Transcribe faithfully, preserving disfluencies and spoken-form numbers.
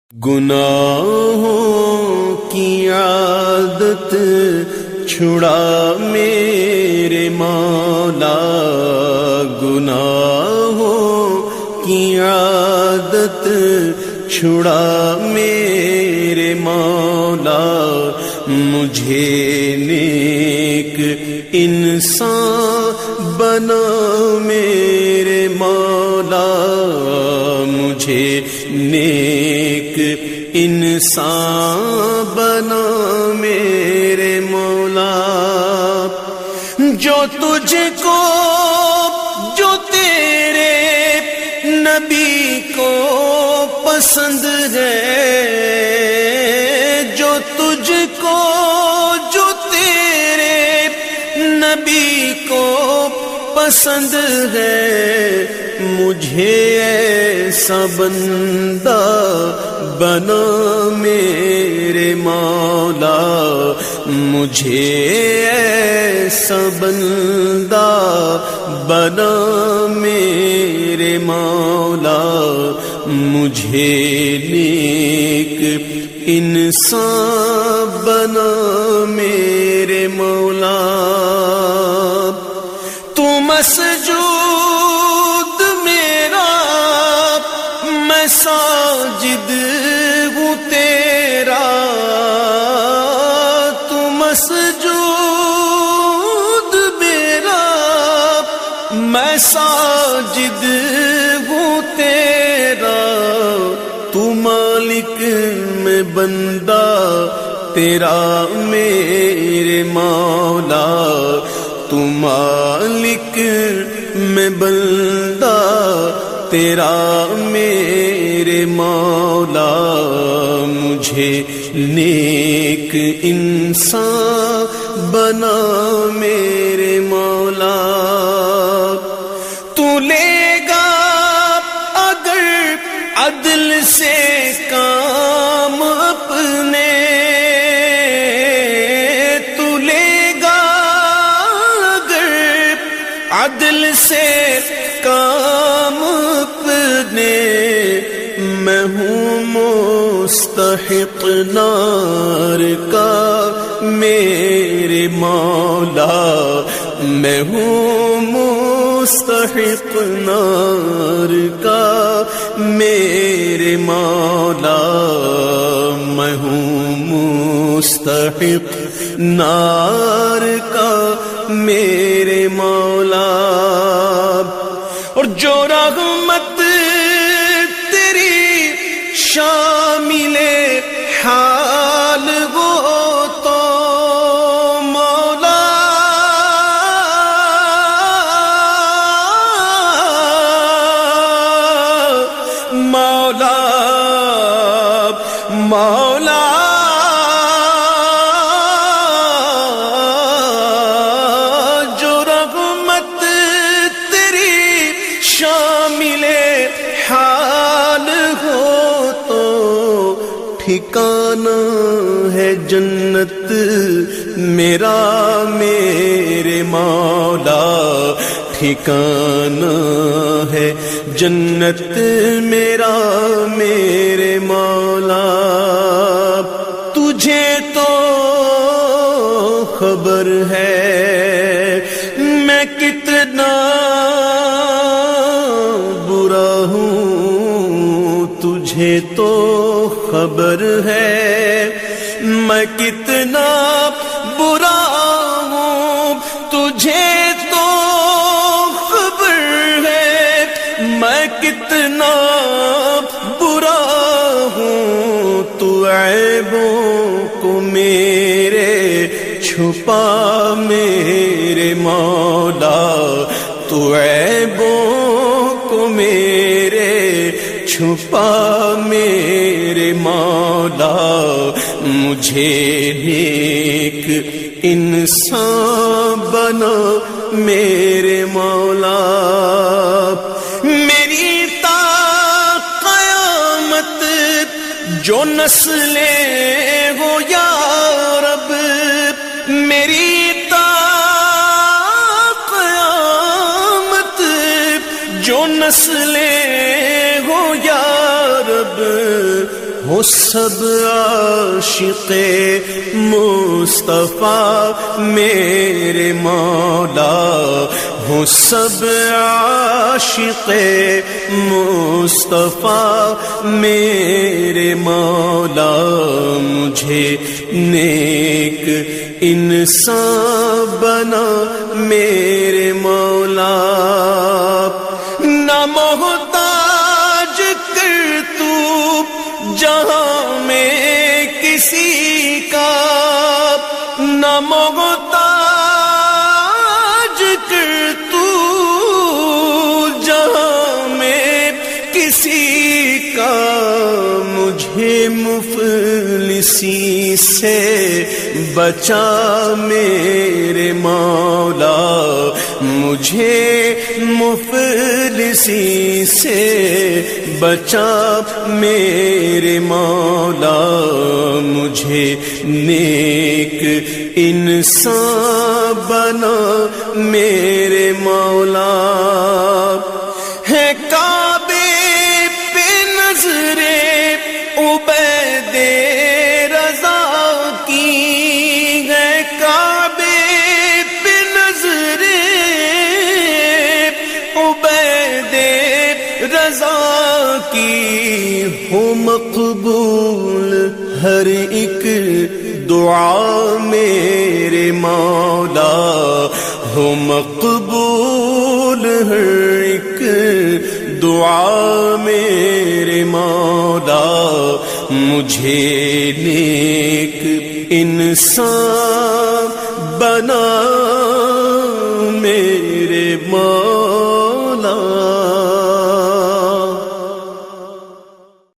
گناہوں کی عادت چھڑا میرے مولا، گناہوں کی عادت چھڑا میرے مولا، مجھے نیک انسان بنا میرے مولا، مجھے نیک انسان بنا میرے مولا، جو تجھ کو جو تیرے نبی کو پسند ہے، جو تجھ کو جو تیرے نبی کو پسند ہے، مجھے ایسا بندہ بنا میرے مولا، مجھے ایسا بندہ بنا میرے مولا، مجھے نیک انسان بنا میرے مولا، تو مسجود میرا میں ساجد ہوں تیرا، تو مسجود میرا میں ساجد ہوں تیرا، تو مالک میں بندہ تیرا میرے مولا، تو مالک میں بندہ تیرا میرے مولا، مجھے نیک انسان بنا میرے مولا، تو لے گا اگر عدل سے کام اپنے، تو لے گا اگر عدل سے کام اپنے، میں ہوں مستحق نار کا میرے مولا، میں ہوں مستحق نار کا میرے مولا، میں ہوں مستحق نار کا میرے مولا، اور جو رحمت تیری شامل حال ہو تو مولا، مولا مولا جو رحمت تیری شامل حال ہو تو ٹھکانہ ہے جنت میرا میرے مولا، ٹھکانہ ہے جنت میرا میرے مولا، تجھے تو خبر ہے میں کتنا برا ہوں، تجھے تو خبر ہے میں کتنا برا ہوں، تجھے تو خبر ہے میں کتنا برا ہوں، تو عیبوں کو میرے چھپا میرے مولا، تو عیبوں کو میرے چھپا میرے مولا، مجھے نیک انسان بنا میرے مولا، میری تا قیامت جو نسلیں ہو یا رب، میری تا قیامت جو نسلیں ہو یا رب، ہو سب عاشق مصطفیٰ میرے مولا، ہو سب عاشق مصطفیٰ میرے مولا، مجھے نیک انسان بنا میرے مولا، نہ محتاج کر تو جہاں میں کسی کا، نہ محتاج کر تو جہاں میں کسی کا، مجھے مفلسی سے بچا میرے مولا، مجھے مفلسی سے بچا میرے مولا، مجھے نیک انسان بنا میرے مولا، ہے کعبے پہ نظرے عبید رضا کی، ہے کعبے پہ نظرے عبید رضا کی، ہو مقبول ہر ایک دعا میرے مولا، ہو مقبول ہر ایک دعا میرے مولا، مجھے نیک انسان بنا